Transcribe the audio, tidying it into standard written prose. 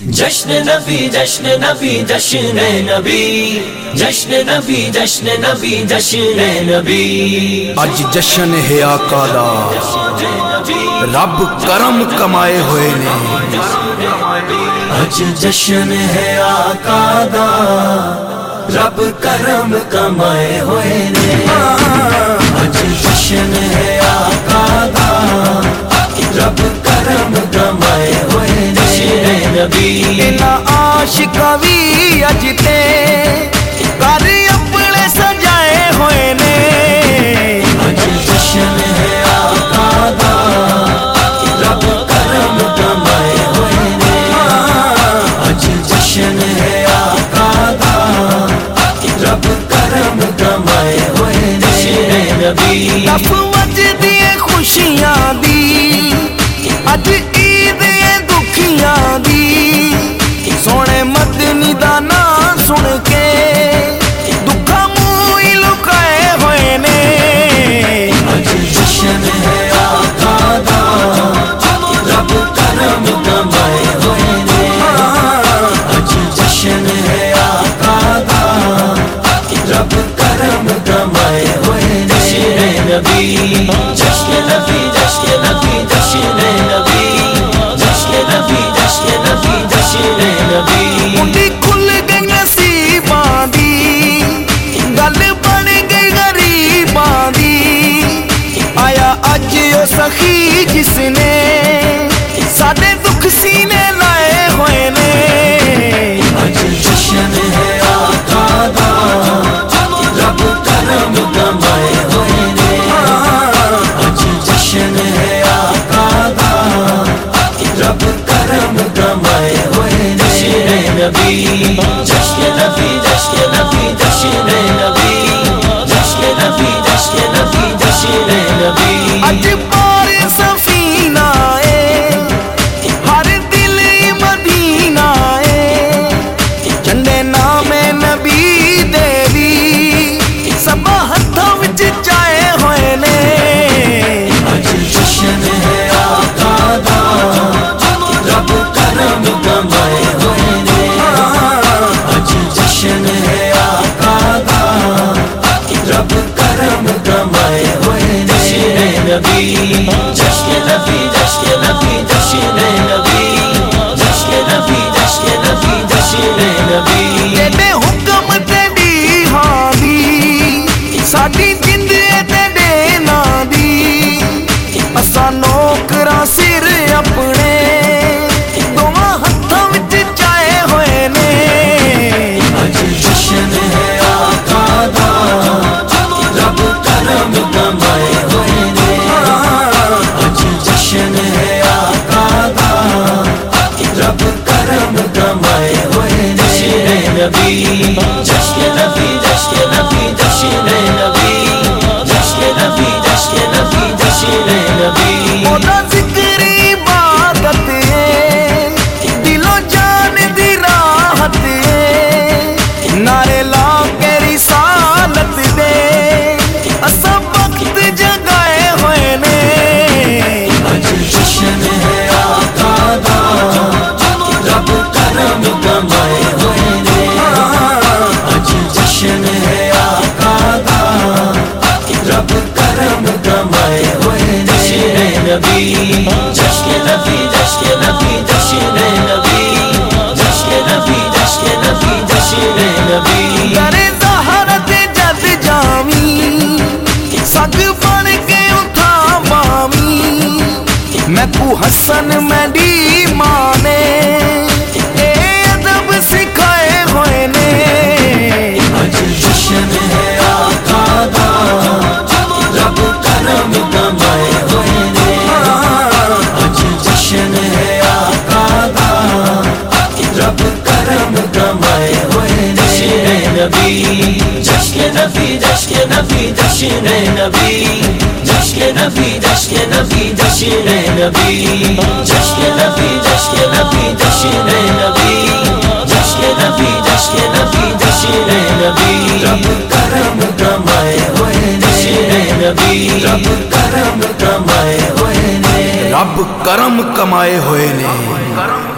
جشن نبی جشن نبی جشن نبی جشن نبی جشن نبی جشن نبی اج جشن ہے آقا دا رب کرم کمائے ہوئے نے اج جشن ہے آقا دا رب کرم کمائے ہوئے نے اج جشن ہے آقا دا رب کرم کمائے ہوئے نے نبی انہاں عاشقاں وی اج تے گھر اپنے سجائے ہوئے نے اج جشن ہے آقا دا رب کرم کمائے ہوئے نے اج جشن ہے آقا دا رب کرم کمائے ہوئے نے نبی دف وجدی خوشیاں دی اج عید دکھیاں دی سونے مدنی دا نام سن کے دکھاں منہ لکائے ہوئے نے اج جشن ہے آقا دا رب کرم کمائے ہوئے نے اج جشن ہے آقا دا رب کرم کمائے ہوئے نے نبی جشن نبی جشن نبی جشن نبی جشن نبی جشن نبی جشن نبی منڈی کھل گئی نصیباں دی گل بن گئی غریباں دی آیا اج او سخی جس نے ساڈے دکھ سینے لائے ہوئے نے اج جشن ہے آقا دا رب کرم کمائے ہوئے نے اج جشن ہے آقا دا رب کرم کمائے ہوئے نے نبی جشن نبی جشن نبی جشن نبی جشن نبی جشن نبی جشن نبی اج پار سفینہ اے ہر دل مدینہ اے جھنڈے نام نبی دے وی سب ہتھاں وچ چائے ہوئے نے اج جشن ہے آقا دا رب کرم کمائے ہوئے نے اج جشن ہے آقا دا رب کرم کمائے ہوئے نے نبی جشن نبی جشن نبی جشن نبی جشن نبی جشن نبی جشن نبی تیرے حکم تیری ہاں دی ساڈی جند تیرے ناں دی اساں نوکراں سر اپنے دوواں ہتھاں وچ چائے ہوئے نے اج جشن ہے آقا دا رب کرم کمائے ہوئے نے اج جشن ہے آقا دا رب کرم کمائے ہوئے نے نبی جشن نبی جشن نبی جشن نبی جشن نبی جشن نبی جشن نبی اودا ذکر عبادت ہے دل و جان دی راحت ہے نعرے لا کے رسالت دے اساں وقت جگائے ہوئے نے اج جشن ہے آقا دا رب کرم کمائے ہوئے نے اج جشن ہے آقا دا رب کرم کمائے ہوئے نے نبی جشن نبی جشن نبی جشن نبی جشن نبی جشن نبی جشن نبی کرے زہرت جد جامی سگ بن کے اٹھا بامی میں کو حسن میڈی مانے اے ادب سکھائے ہوئے نے اج جشن ہے آقا دا رب کرم کمائے ہوئے نے اج جشن ہے آقا دا رب کرم کمائے ہوئے نے نبی جشن نبی جشن نبی جشن نبی جشن نبی جشن نبی جشن نبی جشن نبی جشن نبی جشن نبی جشن نبی جشن نبی جشن نبی رب کرم کمائے ہوئے نے نبی رب کرم کمائے ہوئے نے رب کرم کمائے ہوئے نے